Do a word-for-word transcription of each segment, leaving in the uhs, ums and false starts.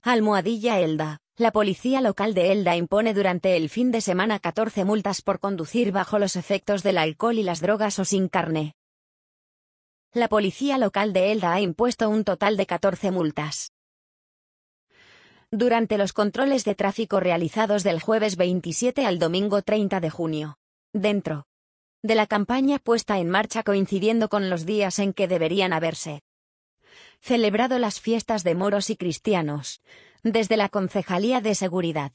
Almohadilla Elda. La policía local de Elda impone durante el fin de semana catorce multas por conducir bajo los efectos del alcohol y las drogas o sin carné. La policía local de Elda ha impuesto un total de catorce multas. Durante los controles de tráfico realizados del jueves veintisiete al domingo treinta de junio. Dentro de la campaña puesta en marcha coincidiendo con los días en que deberían haberse celebrado las fiestas de moros y cristianos, desde la Concejalía de Seguridad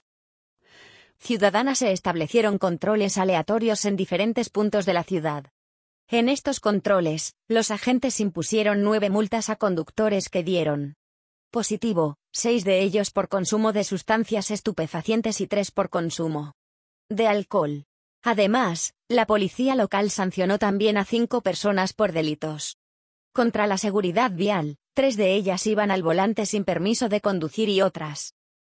Ciudadana se establecieron controles aleatorios en diferentes puntos de la ciudad. En estos controles, los agentes impusieron nueve multas a conductores que dieron positivo, seis de ellos por consumo de sustancias estupefacientes y tres por consumo de alcohol. Además, la policía local sancionó también a cinco personas por delitos contra la seguridad vial, tres de ellas iban al volante sin permiso de conducir y otras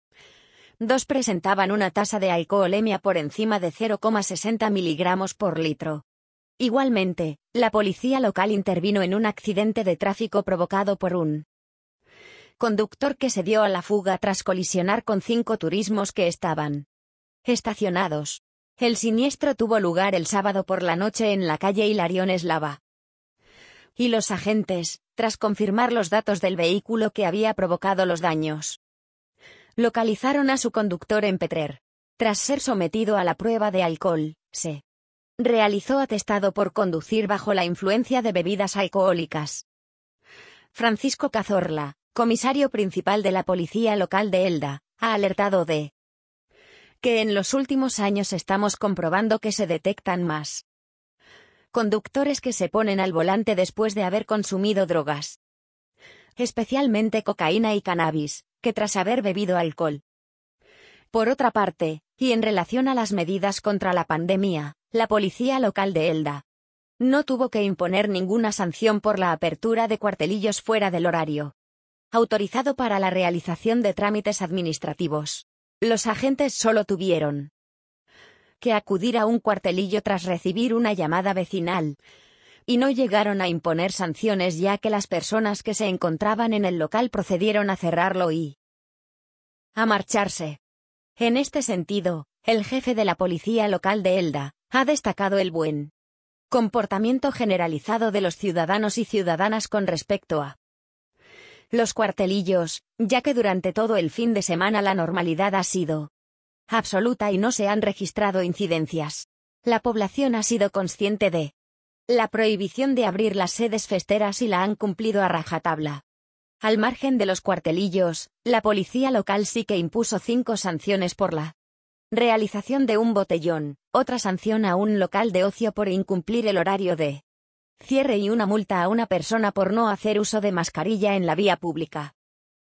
dos presentaban una tasa de alcoholemia por encima de cero coma sesenta miligramos por litro. Igualmente, la policía local intervino en un accidente de tráfico provocado por un conductor que se dio a la fuga tras colisionar con cinco turismos que estaban estacionados. El siniestro tuvo lugar el sábado por la noche en la calle Hilarión Eslava. Y los agentes, tras confirmar los datos del vehículo que había provocado los daños, localizaron a su conductor en Petrer. Tras ser sometido a la prueba de alcohol, se realizó atestado por conducir bajo la influencia de bebidas alcohólicas. Francisco Cazorla, comisario principal de la policía local de Elda, ha alertado de que en los últimos años estamos comprobando que se detectan más conductores que se ponen al volante después de haber consumido drogas, especialmente cocaína y cannabis, que tras haber bebido alcohol. Por otra parte, y en relación a las medidas contra la pandemia, la policía local de Elda no tuvo que imponer ninguna sanción por la apertura de cuartelillos fuera del horario autorizado para la realización de trámites administrativos. Los agentes solo tuvieron que acudir a un cuartelillo tras recibir una llamada vecinal, y no llegaron a imponer sanciones ya que las personas que se encontraban en el local procedieron a cerrarlo y a marcharse. En este sentido, el jefe de la policía local de Elda ha destacado el buen comportamiento generalizado de los ciudadanos y ciudadanas con respecto a los cuartelillos, ya que durante todo el fin de semana la normalidad ha sido absoluta y no se han registrado incidencias. La población ha sido consciente de la prohibición de abrir las sedes festeras y la han cumplido a rajatabla. Al margen de los cuartelillos, la policía local sí que impuso cinco sanciones por la realización de un botellón, otra sanción a un local de ocio por incumplir el horario de cierre y una multa a una persona por no hacer uso de mascarilla en la vía pública.